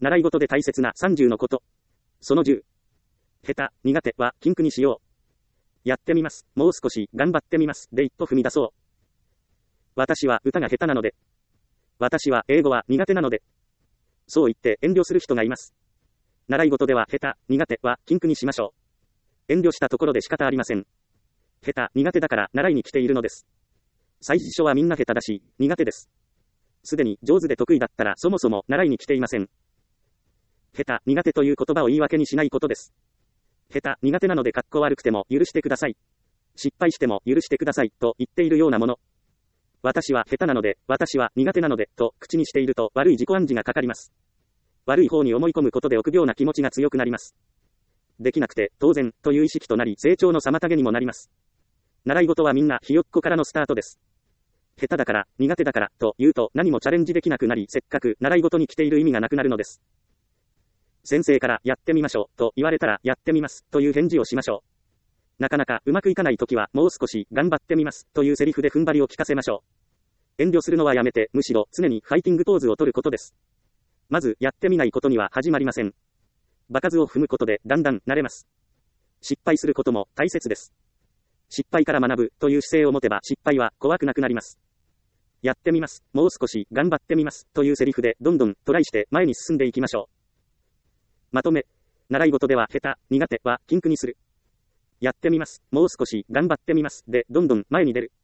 習い事で大切な30のこと。その10。下手、苦手は禁句にしよう。やってみます。もう少し頑張ってみます。で一歩踏み出そう。私は歌が下手なので。私は英語は苦手なので。そう言って遠慮する人がいます。習い事では下手、苦手は禁句にしましょう。遠慮したところで仕方ありません。下手、苦手だから習いに来ているのです。最初はみんな下手だし、苦手です。すでに上手で得意だったらそもそも習いに来ていません。下手、苦手という言葉を言い訳にしないことです。下手、苦手なので格好悪くても許してください。失敗しても許してくださいと言っているようなもの。私は下手なので、私は苦手なのでと口にしていると悪い自己暗示がかかります。悪い方に思い込むことで臆病な気持ちが強くなります。できなくて当然という意識となり成長の妨げにもなります。習い事はみんなひよっこからのスタートです。下手だから、苦手だからと言うと何もチャレンジできなくなり、せっかく習い事に来ている意味がなくなるのです。先生からやってみましょうと言われたらやってみますという返事をしましょう。なかなかうまくいかないときはもう少し頑張ってみますというセリフで踏ん張りを聞かせましょう。遠慮するのはやめて、むしろ常にファイティングポーズを取ることです。まずやってみないことには始まりません。場数を踏むことでだんだん慣れます。失敗することも大切です。失敗から学ぶという姿勢を持てば失敗は怖くなくなります。やってみます。もう少し頑張ってみますというセリフでどんどんトライして前に進んでいきましょう。まとめ。習い事では下手、苦手は禁句にする。やってみます。もう少し頑張ってみますでどんどん前に出る。